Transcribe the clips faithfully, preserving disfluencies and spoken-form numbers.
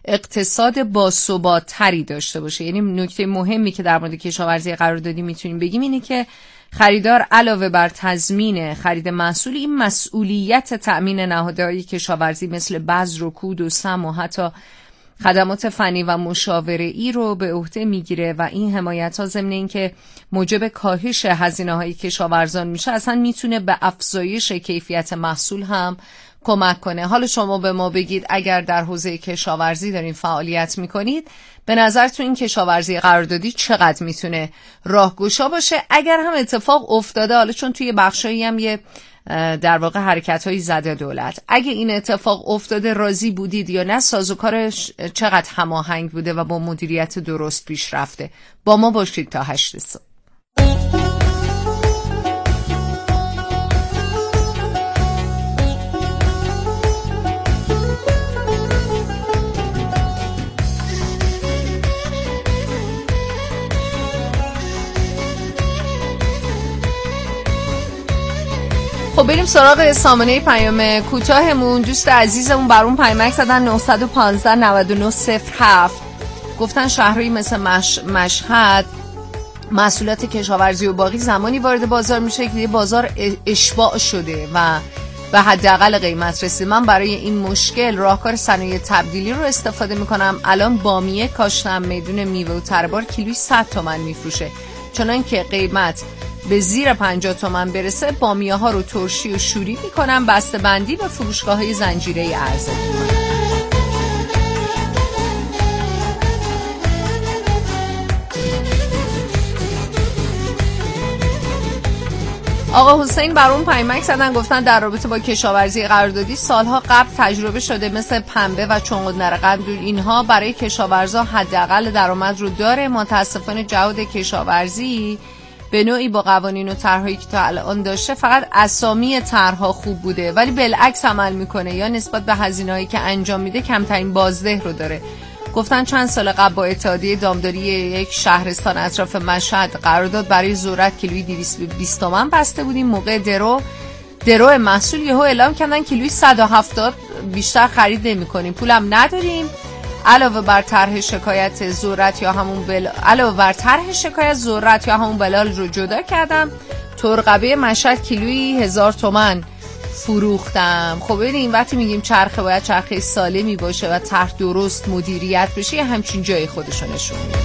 اقتصاد باثبات‌تری داشته باشه. یعنی نکته مهمی که در مورد کشاورزی قراردادی میتونیم بگیم اینه که خریدار علاوه بر تضمین خرید محصول، این مسئولیت تأمین نهادهای کشاورزی مثل بذر و کود و سم و حتی خدمات فنی و مشاوره‌ای رو به عهده میگیره و این حمایت‌ها ضمن اینکه موجب کاهش هزینه‌های کشاورزان میشه، اصلا میتونه به افزایش کیفیت محصول هم کمک کنه. حالا شما به ما بگید اگر در حوزه کشاورزی دارین فعالیت میکنید، به نظرتون این کشاورزی قراردادی چقدر میتونه راهگشا باشه؟ اگر هم اتفاق افتاده، حالا چون توی بخشایی هم یه در واقع حرکت‌هایی زده دولت، اگه این اتفاق افتاده راضی بودید یا نه؟ سازوکارش چقدر هماهنگ بوده و با مدیریت درست پیش رفته؟ با ما باشید تا هشت صبح. خب بریم سراغ سامانه پیام کوتاهمون. دوست عزیزمون برون پیامک زدن نه یک پنج نه نه صفر هفت، گفتن شهرهایی مثل مش... مشهد محصولات کشاورزی و باغی زمانی وارد بازار میشه که بازار اشباع شده و به حداقل قیمت رسید. من برای این مشکل راهکار صنایع تبدیلی رو استفاده میکنم. الان بامیه کاشتم میدون میوه و تربار کیلویی صد تومن میفروشه، چنان که قیمت به زیر پنجاه تومن برسه بامیه ها رو ترشی و شوری میکنم، بسته بندی و فروشگاه های زنجیره ارزی. آقا حسین برام پیامک زدن، گفتن در رابطه با کشاورزی قراردادی سالها قبل تجربه شده مثل پنبه و چنگلنر قندول، اینها برای کشاورزا حداقل درآمد رو داره. متاسفانه جهاد کشاورزی به نوعی با قوانین و طرح‌هایی که تا الان داشته فقط اسامی طرح‌ها خوب بوده ولی بالعکس عمل میکنه، یا نسبت به هزینه‌هایی که انجام میده کمترین بازده رو داره. گفتن چند سال قبل با اتحادیه دامداری یک شهرستان اطراف مشهد قرارداد برای ذرت کیلویی دویست و بیست تومن بسته بودیم. موقع درو درو محصول یهو اعلام کردن کیلویی صد و هفتاد، بیشتر خرید نمی‌کنیم، پولم نداریم. علاوه بر طرح شکایت ذرت یا همون بل علاوه بر طرح شکایت ذرت یا همون بلال رو جدا کردم. ترقبه مشهد کیلویی هزار تومن فروختم. خب ببین وقتی میگیم چرخه باید چرخه سالمی باشه و طرح درست مدیریت بشه، همچین جای خودشو نشون میده.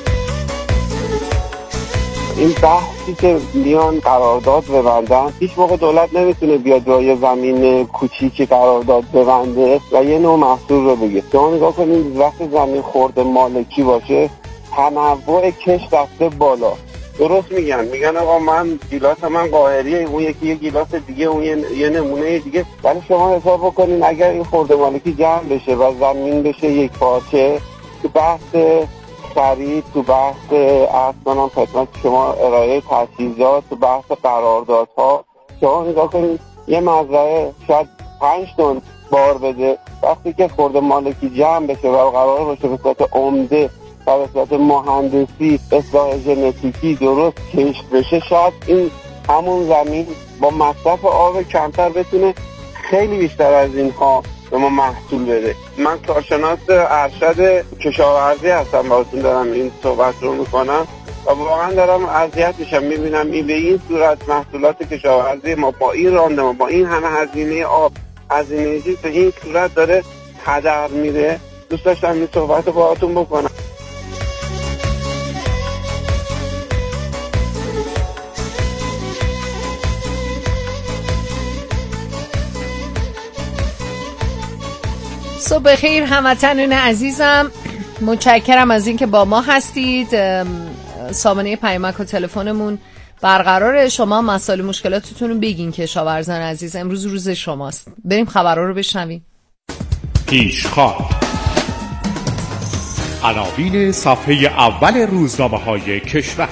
این بحثی که میان قرارداد ببندن، هیچ موقع دولت نمیتونه بیاد روی زمین کوچیکی قرارداد ببنده و یه نوع محصول رو بگه. شما نگاه کنید وقتی زمین خورده مالکی باشه، تنوع کشت رفته بالا. درست میگن میگن آقا من گیلاس من قاهریه، اون یکی یه گیلاس دیگه، اون یه, یه نمونه دیگه. ولی شما حساب بکنین اگر این خورده مالکی جمع بشه و زمین بشه یک پارچه، تو بحث خرید، تو بحث عرض کنم خدمت شما ارائه تجهیزات، تو بحث قراردادها، شما نگاه کنید یه مزرعه شاید پنج تن بار بده، وقتی که خورده مالکی جمع بشه و قرار باشه به صورت عمده و به صورت مهندسی اصلاح ژنتیکی درست کشت بشه، شاید این همون زمین با مصرف آب کمتر بتونه خیلی بیشتر از اینها به ما محصول بده. من کارشناس ارشد کشاورزی هستم، باهاتون دارم این صحبت رو میکنم و واقعا دارم اذیت میشم، میبینم این به این صورت محصولات کشاورزی ما با این راندمان، با این همه هزینه آب، هزینه چیز به این صورت داره هدر میره. دوست داشتم این صحبت رو باهاتون بکنم. صبح خیر هموطنان عزیزم، متشکرم از اینکه با ما هستید. سامانه پیامک و تلفنمون برقراره. شما مسائل مشکلاتتون رو بگین کشاورزان عزیز، امروز روز شماست. بریم خبرها رو بشنویم. پیشخوان عناوین صفحه اول روزنامه‌های کشور.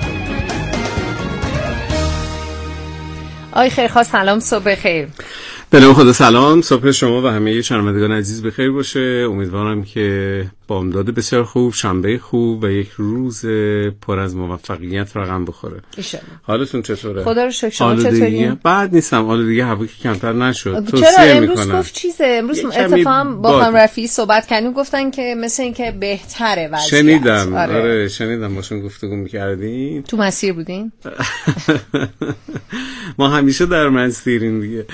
آی خیرخواه سلام، صبح خیر. به نام خدا سلام، صبح شما و همه شنوندگان عزیز بخیر باشه. امیدوارم که بامداد بسیار خوب، شنبه خوب و یک روز پر از موفقیت رقم بخوره. ایشالله. حالتون چطوره؟ خدا رو شکر. شما چطورین؟ بعد نیستم. آلودگی هوا که کمتر نشد. چرا امروز گفت چیزه؟ امروز اتفاقا با خانم رفیعی صحبت کردیم، گفتن که مثل این که بهتره وضعیت. شنیدم. آره, آره شنیدم باشون گفتگو می‌کردین. تو مسیر بودین؟ ما همیشه در مسیریم دیگه.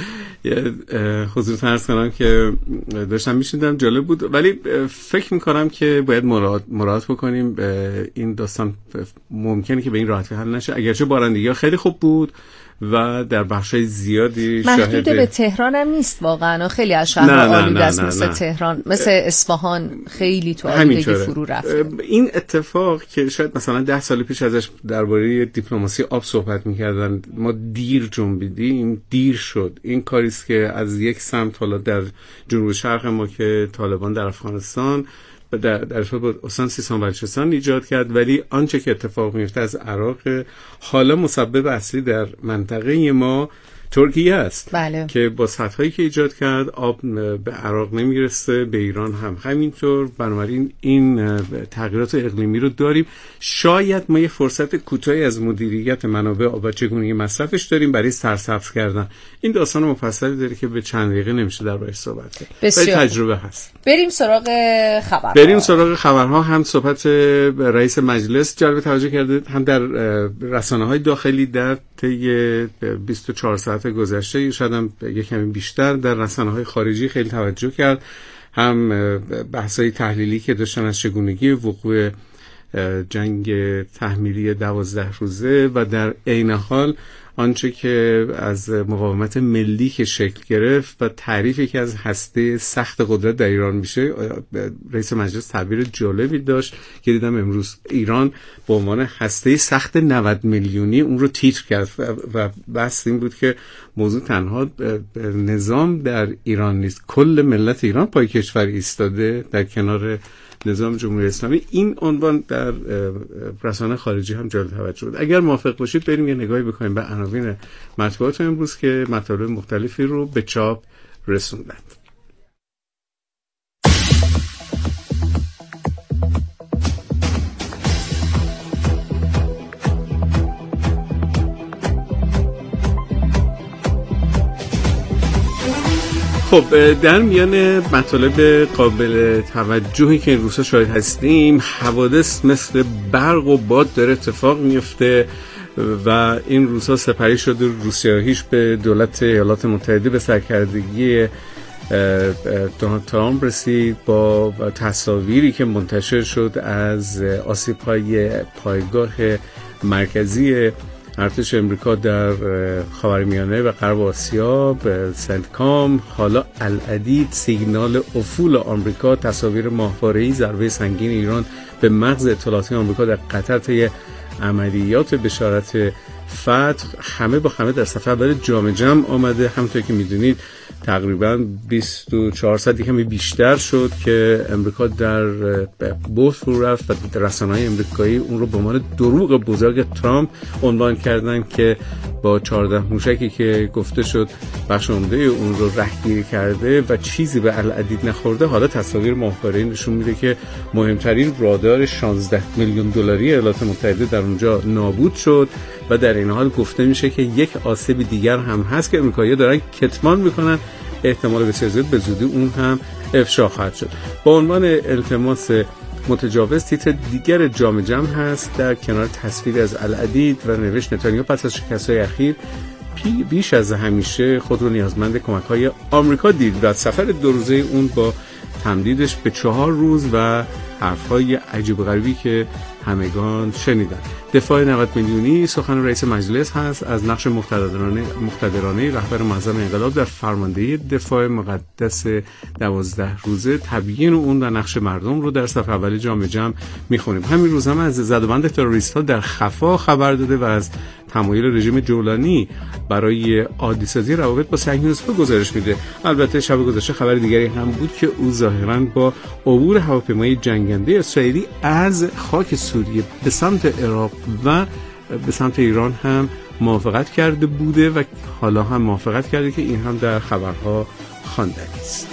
حضور عرض کنم که داشتم میشنیدم، جالب بود، ولی فکر میکنم که باید مراعات مراعات بکنیم. این داستان ممکنه که به این راحتی حل نشه، اگرچه بارندگی خیلی خوب بود و در بخشای زیادی شاهد محدود به تهران هم نیست واقعا. خیلی از شهرها آلوده است، مثل نه. تهران، مثل اصفهان خیلی تو آلودگی فرو رفته. این اتفاق که شاید مثلا ده سال پیش ازش درباره دیپلماسی آب صحبت می‌کردن، ما دیر جنبیدیم، دیر شد. این کاری است که از یک سمت حالا در جنوب شرق ما که طالبان در افغانستان در در با استان سیستان و بلوچستان ایجاد کرد، ولی آنچه که اتفاق میفته از عراق، حالا مسبب اصلی در منطقه ما ترکیه است. بله. که با سدهایی که ایجاد کرد آب به عراق نمیرسه، به ایران هم همینطور. بنابراین این تغییرات اقلیمی رو داریم. شاید ما یه فرصت کوتاهی از مدیریت منابع آب و چگونگی مصرفش داریم برای سرسبز کردن. این داستان مفصلی داره که به چند دقیقه نمیشه دربارش صحبت کرد. بسیار تجربه هست. بریم سراغ خبرها. بریم سراغ خبرها. هم صحبت رئیس مجلس جلب توجه کرده، هم در رسانه‌های داخلی در طی بیست و چهار ساعت گذشته، شاید هم یک کمی بیشتر در رسانه‌های خارجی خیلی توجه کرد. هم بحث‌های تحلیلی که داشتن از چگونگی وقوع جنگ تحمیلی دوازده روزه و در عین حال آنچه که از مقاومت ملی که شکل گرفت و تعریفی که از هسته سخت قدرت در ایران میشه. رئیس مجلس تعبیر جالبی داشت که دیدم امروز، ایران به عنوان هسته سخت نود میلیونی اون رو تیتر کرد و بحث این بود که موضوع تنها نظام در ایران نیست، کل ملت ایران پای کشور ایستاده در کنار نظام جمهوری اسلامی. این عنوان در رسانه خارجی هم جلب توجه بود. اگر موافق باشید بریم یه نگاهی بکنیم به عناوین مطبوعات امروز که مطالب مختلفی رو به چاپ رسوندند. خب در میان مطالب قابل توجهی که این روزها شاهد هستیم، حوادث مثل برق و باد داره اتفاق میفته و این روزها سپری شده روسیاهیش به دولت ایالات متحده به سرکردگی دونالد ترامپ رسید با تصاویری که منتشر شد از آسیب‌های پایگاه مرکزی ارتش امریکا در خاورمیانه و غرب آسیا به سنتکام. حالا العدید سیگنال افول آمریکا، تصاویر ماهواره‌ای ضربه سنگین ایران به مغز اطلاعاتی آمریکا در قطر طی عملیات بشارت فتح، همه با همه در صفحه اول جام جم آمده. همونطور که میدونید تقریبا بیست و چهار ساعت کمی بیشتر شد که امریکا در بوت فرو رفت و رسانه‌های امریکایی اون رو به عنوان دروغ بزرگ ترامپ عنوان کردن که با چهارده موشکی که گفته شد بخش عمده اون رو رهگیری کرده و چیزی به العدید نخورده. حالا تصاویر ماهواره‌ای نشون میده که مهمترین رادار شانزده میلیون دلاری ایالات متحده در اونجا نابود شد و در این حال گفته میشه که یک آسیب دیگر هم هست که امریکایی‌ها دارن کتمان میکنن. احتمال بسیار زیاد به زودی اون هم افشا خواهد شد. با عنوان التماس متجاوز تیتر دیگر جام جم هست در کنار تصویر از العدید و نوشت نتانیاهو پس از شکست‌های اخیر بیش از همیشه خود رو نیازمند کمک‌های آمریکا دید و سفر دو روزه اون با تمدیدش به چهار روز و حرف‌های عجیب و غریبی که همگان شنیدن. دفاع نود میلیونی سخن رئیس مجلس هست از نقش مقتدرانه مقتدرانه رهبر معظم انقلاب در فرماندهی دفاع مقدس دوازده روزه. تبیین اون و نقش مردم رو در صفحه اول جام جم میخونیم. همین روز هم از زدوبند تروریست‌ها در خفا خبر داده و از تمایل رژیم جولانی برای عادی‌سازی روابط با صهیونیسم گزارش میده. البته شب گذشته خبر دیگری هم بود که او ظاهراً با عبور هواپیمای جنگنده اسرائیلی از خاک سوریه به سمت عراق و به سمت ایران هم موافقت کرده بوده و حالا هم موافقت کرده که این هم در خبرها خواندنی است.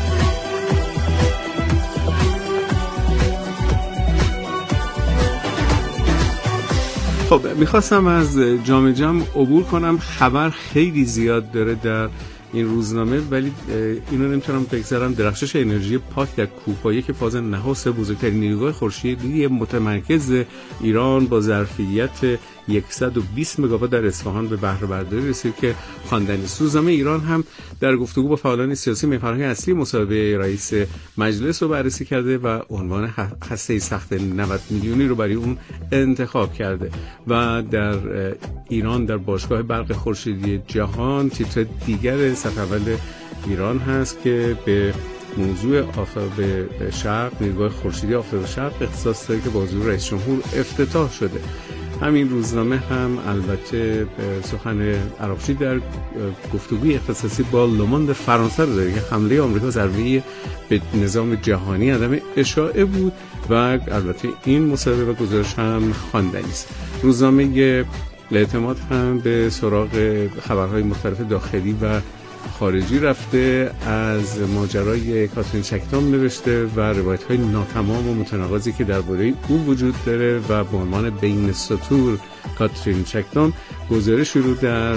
خب میخواستم از جام جم عبور کنم. خبر خیلی زیاد داره در این روزنامه، ولی اینو نمیتونم بگذارم. درخشش انرژی پاک در کوهپایه که فاز نخست بزرگترین نیروگاه خورشیدی متمرکز ایران با ظرفیت صد و بیست مگاوات در اصفهان به بهره برداری رسید که خواندنی است. روزنامه ایران هم در گفتگو با فعالان سیاسی محورهای اصلی مصاحبه رئیس مجلس رو بررسی کرده و عنوان هسته سخت نود میلیونی رو برای اون انتخاب کرده و در ایران در باشگاه برق خورشیدی جهان تیتر دیگر صفحه اول ایران هست که به موضوع آفتاب شرق، نیروگاه خورشیدی آفتاب شرق اختصاص داره که با حضور رئیس جمهور افتتاح شده. همین روزنامه هم البته سخن عراقچی در گفتگوی اختصاصی با لوموند فرانسه رو داره که حمله آمریکا ضربه‌ای به نظام جهانی عدم اشاعه بود و البته این مصاحبه و گزارش هم خواندنی است. روزنامه اعتماد هم به سراغ خبرهای مختلف داخلی و خارجی رفته، از ماجرای کاترین چکتام نوشته و روایت‌های ناتمام و متناقضی که درباره او وجود داره و به عنوان بین سطور کاترین چکتام گزارشی رو در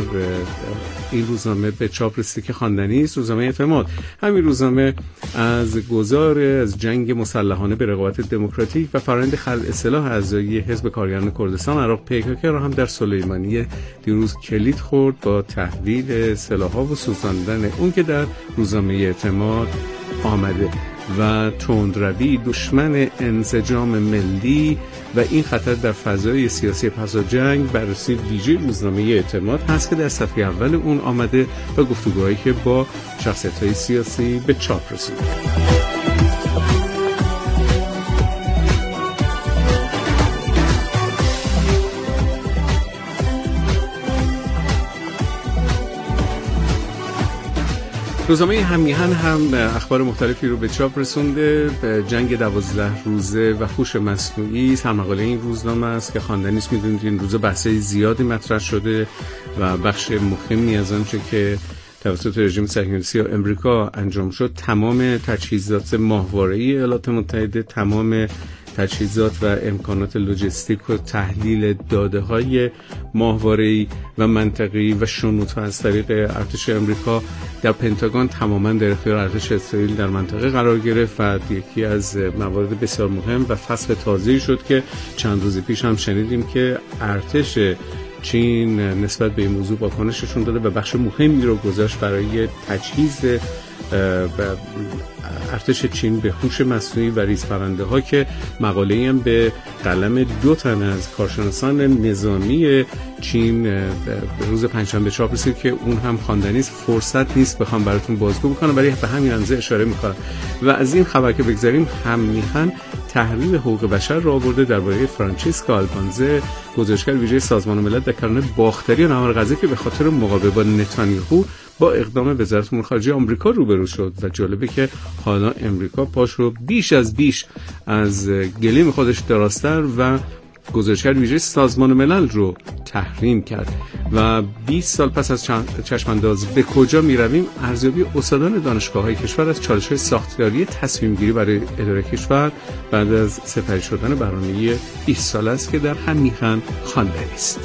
این روزنامه به چاپ رسید که خواندنی است. روزنامه اعتماد همین روزنامه از گذار از جنگ مسلحانه به رقابت دموکراتیک و فرآیند خلع سلاح اعضای حزب کارگران کردستان عراق پیکاک را هم در سلیمانیه دیروز کلید خورد با تحویل سلاح‌ها و سوزاندن اون که در روزنامه اعتماد آمده و تندروی دشمن انسجام ملی و این خطر در فضای سیاسی پس از جنگ بررسی ویژه روزنامه اعتماد هست که در صفحه اول اون آمده و گفتگوهایی که با شخصیت‌های سیاسی به چاپ رسیده. روزنامه هممیهن هم اخبار مختلفی رو به چاپ رسونده. جنگ دوازده روزه و هوش مصنوعی سرمقاله این روزنامه است که خواندنی است. می‌دونید این روزا بحث‌های زیادی مطرح شده و بخش مهمی از آنچه که توسط رژیم صهیونیستی آمریکا انجام شد تمام تجهیزات ماهواره‌ای ایالات متحده، تمام تجهیزات و امکانات لوجستیک و تحلیل داده‌های ماهواره‌ای و منطقه‌ای و شنودها از طریق ارتش آمریکا در پنتاگون تماماً در اختیار ارتش اسرائیل در منطقه قرار گرفت و یکی از موارد بسیار مهم و فصل تازه‌ای شد که چند روز پیش هم شنیدیم که ارتش چین نسبت به این موضوع واکنششون داده و بخش مهمی رو گذاشت برای تجهیز ارتش چین به هوش مصنوعی و ریزپرنده ها که مقاله‌ای هم به قلم دو تن از کارشناسان نظامی چین روز پنجشنبه چاپ رسید که اون هم خواندنی است. فرصت نیست بخوام براتون بازگو بکنم ولی به همین اندازه اشاره میکنم. و از این خبر که بگذاریم هم میخوان تحریم حقوق بشر را آورده درباره فرانچسکا آلبانزه، گزارشگر ویژه سازمان ملل در کانون باختری و نهار غزه که به خاطر مقابله با نتانیاهو با اقدام وزارت امور خارجه آمریکا روبرو شد و جالبه که حالا امریکا پاش رو بیش از بیش از گلیم خودش درازتر و گزارشگر ویژه سازمان ملل رو تحریم کرد. و بیست سال پس از چشمانداز به کجا می رویم، ارزیابی استادان دانشگاه‌های کشور از چالش‌های ساختاری تصمیم گیری برای اداره کشور بعد از سپری شدن برنامه بیست ساله است که در هم میخوان خواندنی است.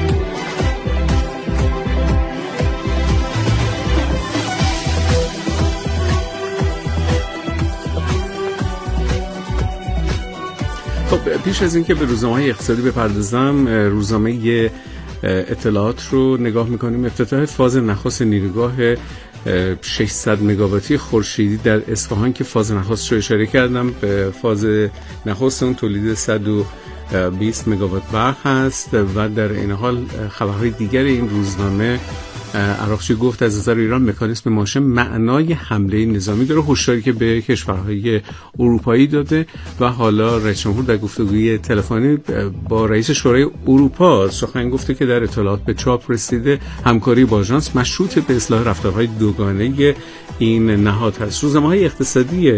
خب پیش از اینکه به روزنامه‌های اقتصادی بپردازم، روزنامه اطلاعات رو نگاه می‌کنیم. افتتاح فاز نخست نیروگاه ششصد مگاواتی خورشیدی در اصفهان که فاز نخست رو اشاره کردم، به فاز نخست اون تولید صد و بیست مگاوات برق هست و در این حال خبرهای دیگر این روزنامه عراقچی گفت از نظر ایران مکانیسم ماشه معنای حمله نظامی داره، هشداری که به کشورهای اروپایی داده و حالا رئیس جمهور در گفتگوی تلفنی با رئیس شورای اروپا سخن گفته که در اطلاعات به چاپ رسیده همکاری با آژانس مشروط به اصلاح رفتارهای دوگانه این نهاد هست. روزنامه‌های اقتصادی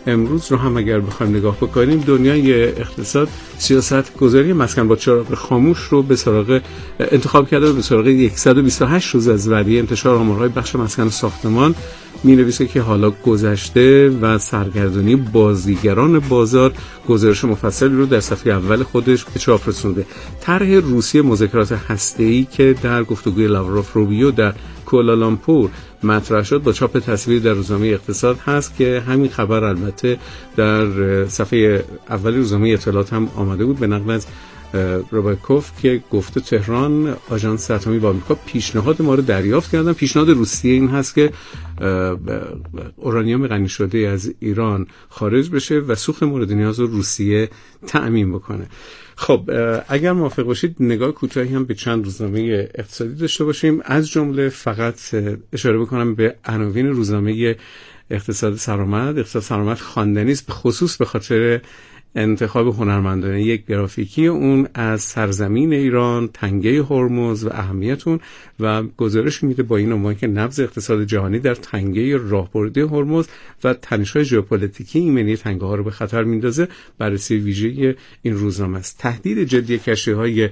امروز رو هم اگر بخوایم نگاه بکنیم، دنیای اقتصاد سیاست گذاری مسکن با چراغ خاموش رو به سراغ انتخاب کرده و به سراغ صد و بیست و هشت روز از وری انتشار آمارهای بخش مسکن و ساختمان می‌نویسه که حالا گذشته و سرگردانی بازیگران بازار گزارش مفصلی رو در صفحه اول خودش به چاپ رسونده. طرح روسیه مذاکرات هسته‌ای که در گفتگوی لاوروف روبیو در کوالالامپور مطرح شد با چاپ تصویری در روزنامه اقتصاد هست که همین خبر البته در صفحه اول روزنامه اطلاعات هم آمده بود به نقل از روباکوف که گفته تهران آژانس اتمی با آمریکا پیشنهاد ما رو دریافت کردن. پیشنهاد روسیه این هست که اورانیوم غنی شده از ایران خارج بشه و سوخت مورد نیاز رو روسیه تأمین بکنه. خب اگر موافق باشید نگاه کوتاهی هم به چند روزنامه اقتصادی داشته باشیم، از جمله فقط اشاره بکنم به عناوین روزنامه اقتصاد سرآمد. اقتصاد سرآمد خواندنی است، به خصوص به خاطر انتخاب هنرمندانه یک گرافیکی اون از سرزمین ایران، تنگه هرمز و اهمیت اون و گزارش میده با این عنوان که نبض اقتصاد جهانی در تنگه راهبردی هرمز و تنش‌های ژئوپلیتیکی ایمنی تنگه ها رو به خطر میندازه. بررسی ویژه این روزنامه است. تهدید جدی کشتی‌های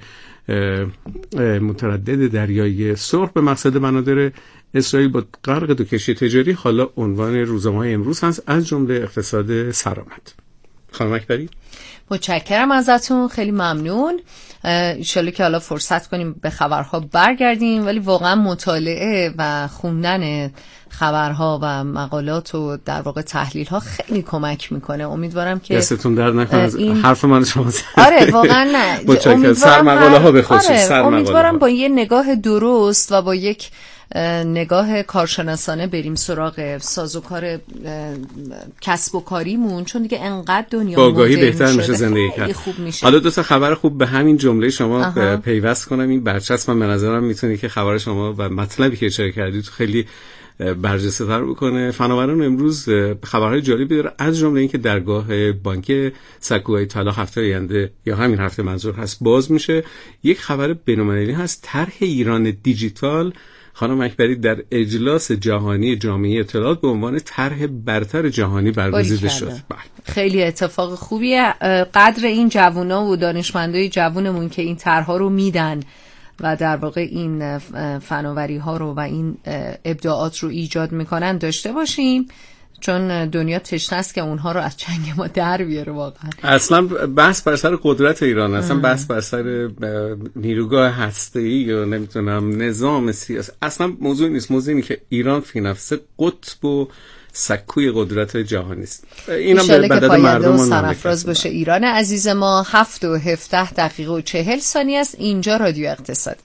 متردد دریای سرخ به مقصد بنادر اسرائیل با غرق دو کشتی تجاری حالا عنوان روزنامه‌های امروز هست، از جمله اقتصاد سرآمد. خانم اکبری متشکرم ازتون، خیلی ممنون. انشالله که حالا فرصت کنیم به خبرها برگردیم، ولی واقعا مطالعه و خوندن خبرها و مقالات و در واقع تحلیل ها خیلی کمک میکنه. امیدوارم که دستتون درد نکنه از این... حرف من شما. آره واقعا نه. متشکرم. سر مقاله ها به خصوص. آره سر امیدوارم با یه نگاه درست و با یک نگاه کارشناسانه بریم سراغ سازوکار کسب و کاریمون، چون دیگه انقدر دنیا با آگاهی بهتر میشه زندگی کرد. خوب میشه. حالا دو تا خبر خوب به همین جمله شما پیوست کنم. این برچسب من به نظرم میتونه که خبر شما و مطلبی که اشاره کردید خیلی برجسته تر بکنه. فناوران امروز خبرهای جالبی داره، از جمله اینکه درگاه بانک سکوهای طلا هفته آینده یا همین هفته منظور هست باز میشه. یک خبر بین‌المللی هست، طرح ایران دیجیتال خانم اکبری در اجلاس جهانی جامعه اطلاعات به عنوان طرح برتر جهانی برگزیده شد. خیلی اتفاق خوبیه. قدر این جوونا و دانشمندای جوونمون که این طرح‌ها رو میدن و در واقع این فناوری ها رو و این ابداعات رو ایجاد میکنن داشته باشیم، چون دنیا تشنه است که اونها رو از چنگ ما در بیاره. واقعا اصلا بحث بر سر قدرت ایران، اصلا بحث بر سر نیروگاه هسته‌ای یا نمیتونم نظام سیاسی اصلا موضوع نیست. موضوع اینه که ایران فی نفسه قطب و سکوی قدرت جهانی است. اینم به بدن مردم سرافراز باشه. ایران عزیز ما هفت و هفده دقیقه و چهل ثانیه است. اینجا رادیو اقتصاده.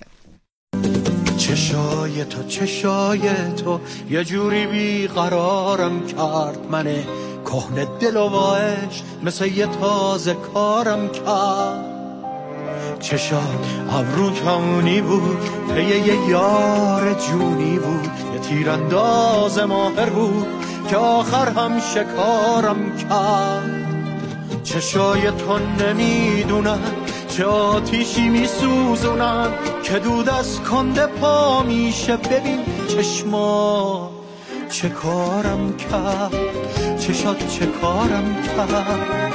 چشای تو چشای تو یه جوری بیقرارم کرد، من کهنه دل و عشق مثل یه تازه کارم کرد. چشات ابرو کمونی بود، پی یه یار جونی بود، یه تیرانداز ماهر بود که آخر هم شکارم کرد. چشای تو نمیدونن چه آتیشی میسوزونن که دود از کنده پا میشه. ببین چشما چه کارم کرد، چشات چه کارم کرد.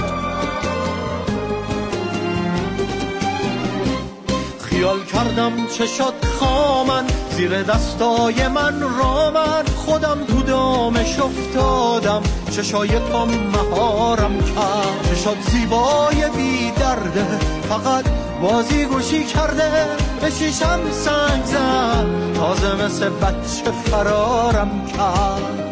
خیال کردم چشات خامن زیر دستای من رامن، خودم تو دامش افتادم چشای تو مهارم کرد. چشات زیبای بی درده فقط بازی گوشی کرده، به شیشم سنگ زد تازه مثل بچه فرارم کرد.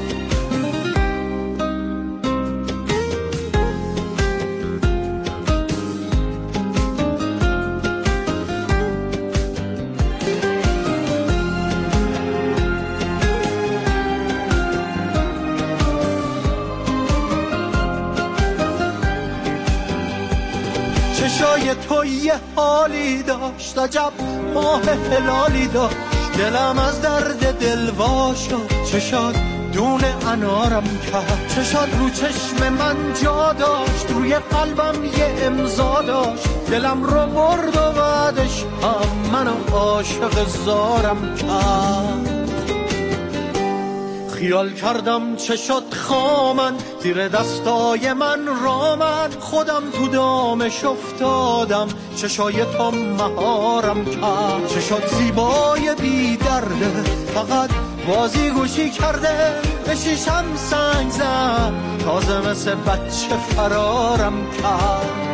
چشای تو یه حالی داشت، عجب ماه هلالی داشت، دلم از درد دل وا شد. چشات دونه انارم کرد، چشات رو چشم من جا داشت، روی قلبم یه امضا داشت، دلم رو برد و بعدش هم منو عاشق زارم کرد. خیال کردم چه شد خامن زیر دستای من رامن، خودم تو دامش افتادم چشای تو مهارم کرد. چه شد زیبای بی درده فقط بازی گوشی کرده، به شیشم سنگ زد تازه مثل بچه فرارم کرد.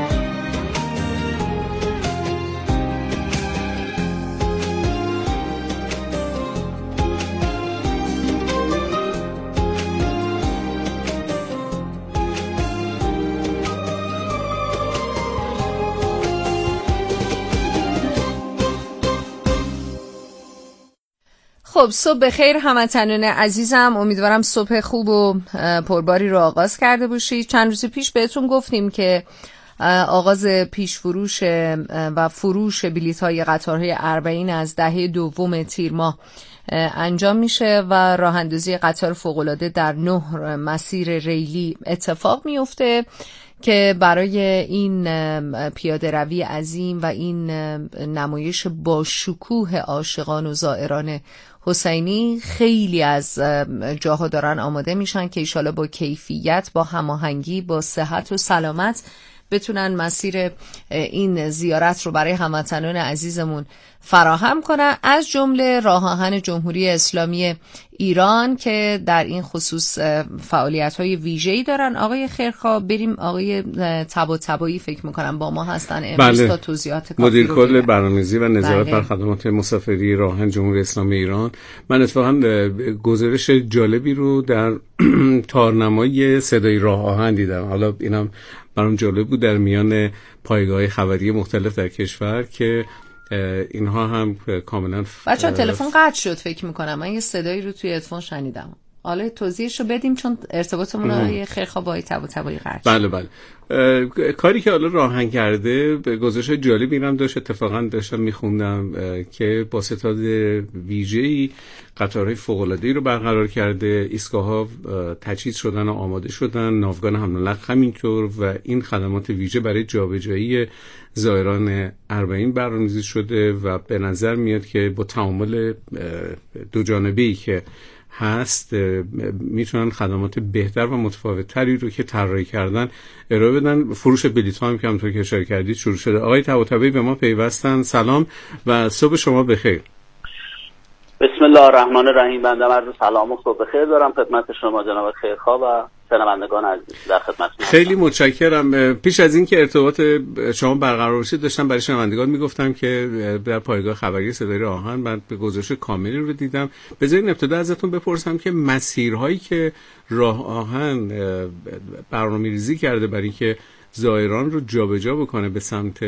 خب صبح بخیر هموطنان عزیزم، امیدوارم صبح خوب و پرباری رو آغاز کرده باشید. چند روز پیش بهتون گفتیم که آغاز پیش فروش و فروش بلیط‌های قطارهای اربعین از دهه دوم تیر ماه انجام میشه و راه اندازی قطار فوق‌العاده در نه مسیر ریلی اتفاق میفته که برای این پیاده روی عظیم و این نمایش با شکوه عاشقان و زائران حسینی خیلی از جاها دارن آماده میشن که ایشالا با کیفیت، با هماهنگی، با صحت و سلامت بتونن مسیر این زیارت رو برای هموطنان عزیزمون فراهم کنن، از جمله راه آهن جمهوری اسلامی ایران که در این خصوص فعالیت‌های ویژه‌ای دارن. آقای خیرخواه بریم، آقای طباطبایی فکر می‌کنم با ما هستن امروز تا توضیحات کافی مدیر رو کل برنامه‌ریزی و نظارت بله. بر خدمات مسافری راه آهن جمهوری اسلامی ایران. من اتفاقاً گزارش جالبی رو در تارنمای صدای راه آهن دیدم. حالا اینم برام جالب بود، در میان پایگاه خبری مختلف در کشور که اینها هم کاملا بچه‌ها تلفن قطع شد فکر میکنم، من یه صدایی رو توی هدفون شنیدم. حالا توضیحشو بدیم چون ارتباطمون رو خیرخواه با طباطبایی قطع شد. بله بله. کاری که حالا راه آهن کرده گزارش جالبی هم داشت. اتفاقا داشتم میخوندم که با ستاد ویژه‌ای قطارهای فوق‌العاده‌ای رو برقرار کرده، ایستگاه‌ها تجهیز شدن و آماده شدن، ناوگان حمل و نقل همینطور، و این خدمات ویژه برای جابجایی زائران اربعین برنامه‌ریزی شده و به نظر میاد که با تعامل دو جانبه‌ای که هست میتونن خدمات بهتر و متفاوت‌تری رو که طراحی کردن ارائه بدن. فروش بلیط‌ها هم که همونطور که اشاره کردید شروع شده. آقای طباطبایی به ما پیوستن. سلام و صبح شما بخیر. بسم الله الرحمن الرحیم. بنده عرض سلام و صبح بخیر دارم خدمت شما جناب خیرخواه و شنوندگان عزیز در خدمتتون. خیلی متشکرم. پیش از این که ارتباط شما برقرار بشه داشتم برای شنوندگان میگفتم که در پایگاه خبری صدای راه آهن من به گزارش کاملی رو دیدم. بذارین ابتدا ازتون بپرسم که مسیرهایی که راه آهن برنامه‌ریزی کرده برای اینکه زائران رو جابجا بکنه به سمت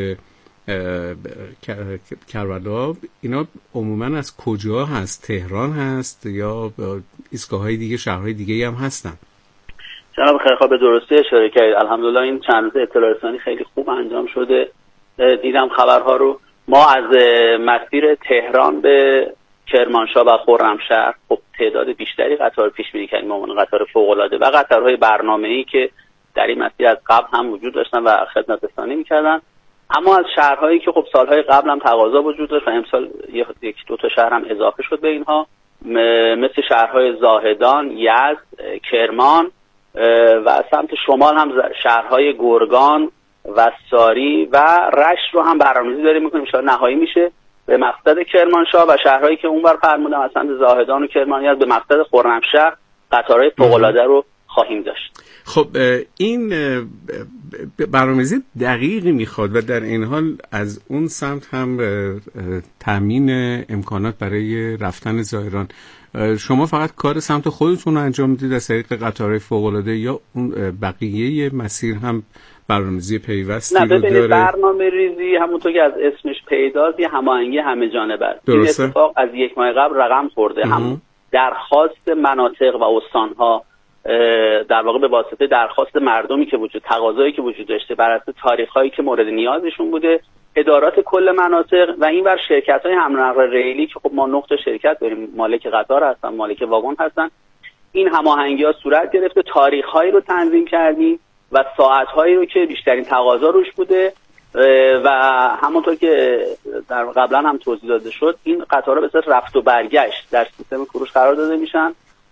کربلا، اینا عموما از کجا هست؟ تهران هست یا ایستگاه‌های دیگه، شهرهای دیگه هم هستن؟ جناب خیرخواه به درستی اشاره کردید. الحمدلله این چند روز اطلاع رسانی خیلی خوب انجام شده. دیدم خبرها رو. ما از مسیر تهران به کرمانشاه و خرمشهر خب تعداد بیشتری قطار پیش بینی کردیم، عنوان قطار فوق‌العاده و قطارهای برنامه‌ای که در این مسیر از قبل هم وجود داشتن و خدمت رسانی می‌کردن. اما از شهرهایی که خب سالهای قبل هم تقاضا وجود داشت و امسال یک دو تا شهر هم اضافه شد به اینها، مثل شهرهای زاهدان، یزد، کرمان و سمت شمال هم شهرهای گرگان و ساری و رشت رو هم برنامه‌ریزی داریم می‌کنیم. ان شاءالله نهایی میشه به مقصد کرمانشاه و شهرهایی که اونور فرمودم از سمت زاهدان و کرمان یزد به مقصد خرمشهر قطارهای فوق‌العاده رو خواهیم داشت. خب این برنامه‌ریزی دقیقی میخواد و در این حال از اون سمت هم تامین امکانات برای رفتن زائران. شما فقط کار سمت خودتون رو انجام میدید از طریق قطارهای فوق‌العاده یا اون بقیه مسیر هم برنامه‌ریزی پیوستی رو داره؟ نه، ببینید برنامه‌ریزی همونطور که از اسمش پیداست یه هماهنگی همه جانبه است. این اتفاق از یک ماه قبل رقم خورده. هم درخواست مناطق و استان‌ها در واقع به واسطه درخواست مردمی که وجود تقاضایی که وجود داشته بر اساس تاریخ‌هایی که مورد نیازشون بوده، ادارات کل مناطق و اینور شرکت‌های حمل و نقل ریلی که خب ما نه تا شرکت داریم، مالک قطار هستن، مالک واگن هستن، این هماهنگی‌ها صورت گرفته. تاریخ‌هایی رو تنظیم کردیم و ساعت‌هایی رو که بیشترین تقاضا روش بوده و همونطور که در قبلا هم توضیح داده شد این قطارها به صورت رفت و برگشت در سیستم کوروش قرار داده میشن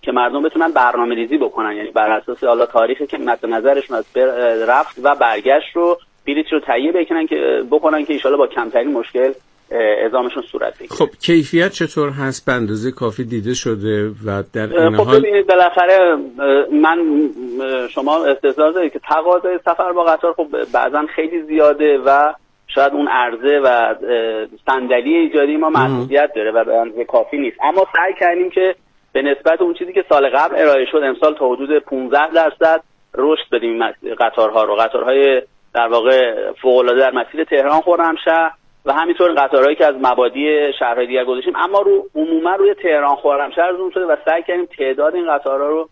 که مردم بتونن برنامه‌ریزی بکنن، یعنی بر اساس حالا تاریخی که مد نظرشون از رفت و برگشت رو بلیط رو تهیه بکنن که بکنن که ان شاءالله با کمترین مشکل اعزامشون صورت بگیره. خب کیفیت چطور هست؟ به اندازه کافی دیده شده و در این خب حال ببینید بالاخره من شما استحضار دارید که تقاضای سفر با قطار خب بعضا خیلی زیاده و شاید اون عرضه و صندلی ایجادی ما محدودیت داره و به اندازه کافی نیست، اما سعی کردیم که به نسبت اون چیزی که سال قبل ارائه شد امسال تا حدود پانزده درصد رشد بدیم قطارها رو، قطارهای در واقع فوق‌العاده در مسیر تهران خرمشهر و همینطور قطارهایی که از مبادی شهرهای دیگر گذاشتیم، اما رو عموما روی تهران خرمشهر زوم شده و سعی کردیم تعداد این قطارها رو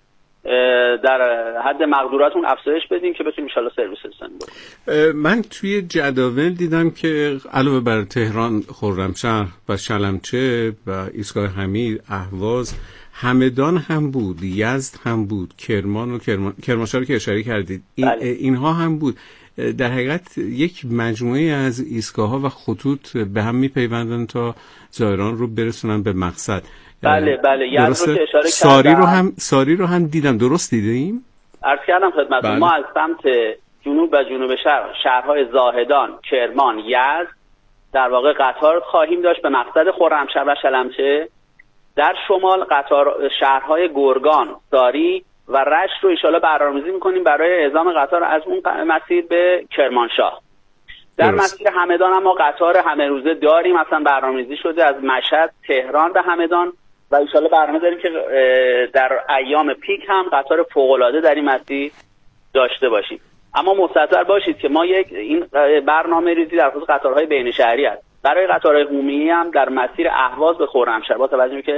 در حد مقدوراتون افزایش بدیم که بتونیم ان شاءالله سرویس رسانیم. من توی جداول دیدم که علاوه بر تهران خرمشهر و شلمچه و ایستگاه حمید، اهواز، همدان هم بود، یزد هم بود، کرمان و کرمان... کرمانشاه رو که اشاره کردید این... بله. اینها هم بود. در حقیقت یک مجموعه از ایستگاه‌ها و خطوط به هم می‌پیوندن تا زائران رو برسونن به مقصد. بله بله یزد رو که اشاره ساری کردم. رو هم ساری رو هم دیدم، درست دیدیم؟ عرض کردم خدمتتون بله. ما از سمت جنوب و جنوب شرق شهرهای زاهدان، کرمان، یزد در واقع قطار خواهیم داشت به مقصد خرمشهر و شلمچه. در شمال قطار شهرهای گرگان، ساری و رشت رو ان شاءالله برنامه‌ریزی می‌کنیم برای اعزام قطار از اون مسیر به کرمانشاه. در درست. مسیر همدان هم ما قطار همه روزه داریم، اصلا برنامه‌ریزی شده از مشهد، تهران به همدان و ان شاءالله برنامه داریم که در ایام پیک هم قطار فوق‌العاده در این مسیر داشته باشیم. اما مستحضر باشید که ما یک این برنامه‌ریزی در خصوص قطارهای بین شهری است. برای قطارهای عمومی هم در مسیر اهواز به خرمشهر با توجه که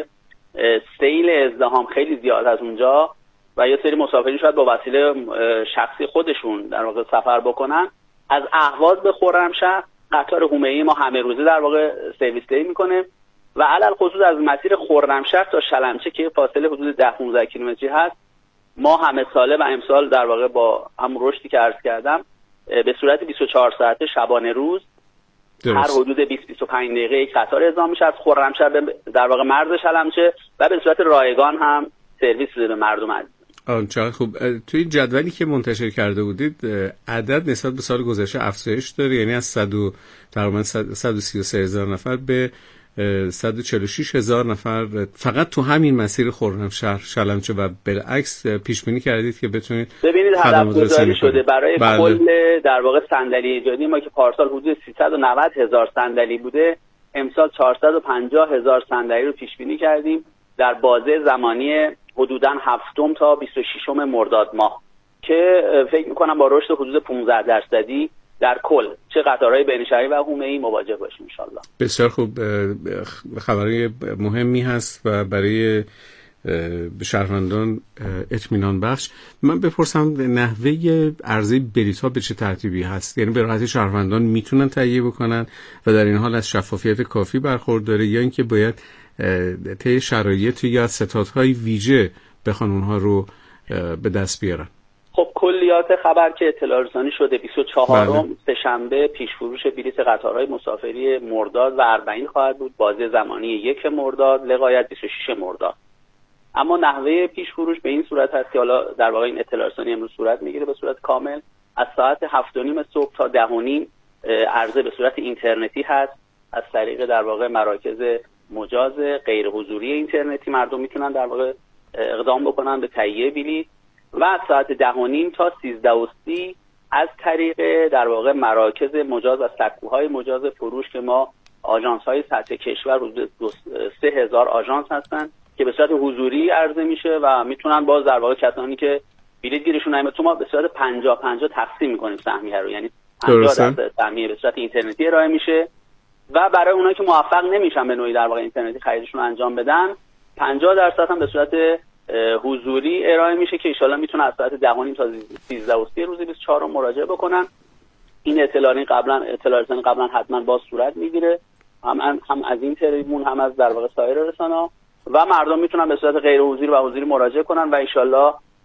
سیل ازدحام خیلی زیاد از اونجا و یه سری مسافرین شاید با وسیله شخصی خودشون در واقع سفر بکنن، از اهواز به خرمشهر قطار حومه‌ای ما همه روزه در واقع سرویس دهی میکنه و علل خصوص از مسیر خرمشهر تا شلمچه که فاصله حدود ده پانزده کیلومتری هست ما همه ساله و امسال در واقع با هم رشدی که عرض کردم به صورت بیست و چهار ساعته شبانه روز درست. هر حدود بیست بیست و پنج دقیقه یک قطار اعزام میشه از خرمشهر در واقع مرز شلمچه و به صورت رایگان هم سرویس بده به مردم عزیز. آنچه خوب. توی جدولی که منتشر کرده بودید عدد نسبت به سال گذشته افزایش داره، یعنی از صد و تقریبا صد و سی و سه هزار نفر به صد و چهل و شش هزار نفر فقط تو همین مسیر خرمشهر شلمچه و بالعکس پیش بینی کردید که بتونید ببینید هدف گذاری شده برای بله. کل در واقع صندلی ایجادی ما که پارسال حدود سیصد و نود هزار صندلی بوده، امسال چهارصد و پنجاه هزار صندلی رو پیش بینی کردیم در بازه زمانی حدوداً هفتم تا بیست و ششم مرداد ماه که فکر می‌کنم با رشد حدود پانزده درصدی در کل چه قطارهای بین‌شهری و حومه‌ای مواجه باشیم ان شاءالله. بسیار خوب. خبری مهمی هست و برای شهروندان اطمینان بخش. من بپرسم نحوه عرضه بلیط‌ها به چه ترتیبی هست؟ یعنی به راحتی شهروندان میتونن تهیه بکنن و در این حال از شفافیت کافی برخورداره یا اینکه باید طی شرایط یا ستادهای ویژه بخوان اونها رو به دست بیارن؟ خب کلیات خبر که اطلاع رسانی شده بیست و چهارم سه‌شنبه پیش فروش بلیط قطارهای مسافری مرداد و اربعین خواهد بود، بازه زمانی یک مرداد لغایت بیست و شش مرداد. اما نحوه پیش فروش به این صورت هست که حالا در واقع این اطلاع رسانی امروز صورت میگیره به صورت کامل از ساعت هفت و نیم صبح تا ده و نیم عرضه به صورت اینترنتی هست از طریق در واقع مراکز مجاز غیر حضوری اینترنتی مردم میتونن در واقع اقدام بکنن به تهیه بلیط و از ساعت ده و نیم تا سیزده و سی از طریق در واقع مراکز مجاز و سکوهای مجاز فروش که ما آژانس های سطح کشور حدود سه هزار آژانس هستن که به صورت حضوری عرضه میشه و میتونن باز در واقع کسانی که بلیط گیرشون نمیاد تو ما به صورت پنجاه پنجاه تقسیم میکنیم سهمیه رو، یعنی پنجاه درصد سهمیه به صورت اینترنتی ارائه میشه و برای اونایی که موفق نمیشن به نوعی در واقع اینترنتی خریدشون انجام بدن پنجاه درصد هم به صورت حضوری ارائه میشه که ان شاءالله میتونن از ساعت ده و نیم تا سیزده و سی روز بیست و چهارم مراجعه بکنن. این اطلاعی قبلا اطلاع رسانی قبلا حتما با صورت میگیره هم هم از این تریبون هم از در واقع سایر رسانه‌ها و مردم میتونن به صورت غیر حضوری و حضوری مراجعه کنن و ان شاءالله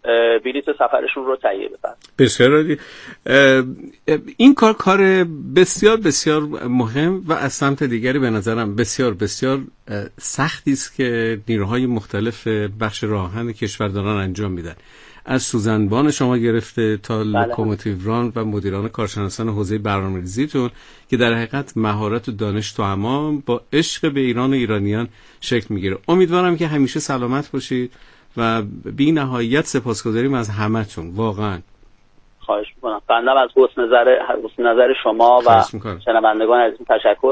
بلیط سفرشون رو تهیه بکنن. بسیار عالی. این کار کار بسیار بسیار مهم و از سمت دیگری به نظرم بسیار بسیار سختی است که نیروهای مختلف بخش راهن کشور دارن انجام میدن، از سوزنبان شما گرفته تا لوکوموتیوران و مدیران کارشناسان حوزه برنامه‌ریزیتون که در حقیقت مهارت و دانش تو تمام با عشق به ایران و ایرانیان شکل میگیره. امیدوارم که همیشه سلامت باشید و بی نهایت سپاسگزاریم از همتون. واقعا خواهش میکنم. بنده از حسن نظر حسن نظر شما و شنوندگان عزیز تشکر